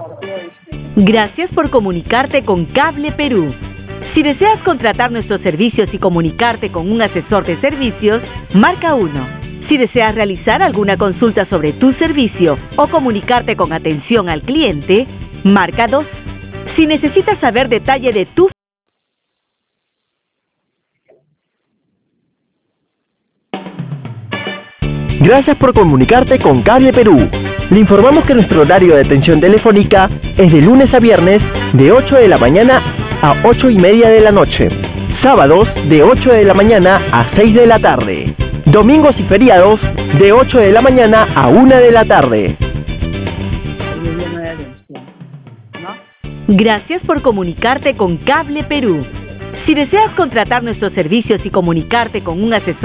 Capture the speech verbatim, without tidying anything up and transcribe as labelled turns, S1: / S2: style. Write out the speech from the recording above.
S1: Gracias por comunicarte con Cable Perú. Si deseas contratar nuestros servicios y comunicarte con un asesor de servicios, marca uno. Si deseas realizar alguna consulta sobre tu servicio o comunicarte con atención al cliente, marca dos. Si necesitas saber detalle de tu
S2: Gracias por comunicarte con Cable Perú. Le informamos que nuestro horario de atención telefónica es de lunes a viernes de ocho de la mañana a ocho y media de la noche. Sábados de ocho de la mañana a seis de la tarde. Domingos y feriados de ocho de la mañana a una de la tarde.
S1: Gracias por comunicarte con Cable Perú. Si deseas contratar nuestros servicios y comunicarte con un asesor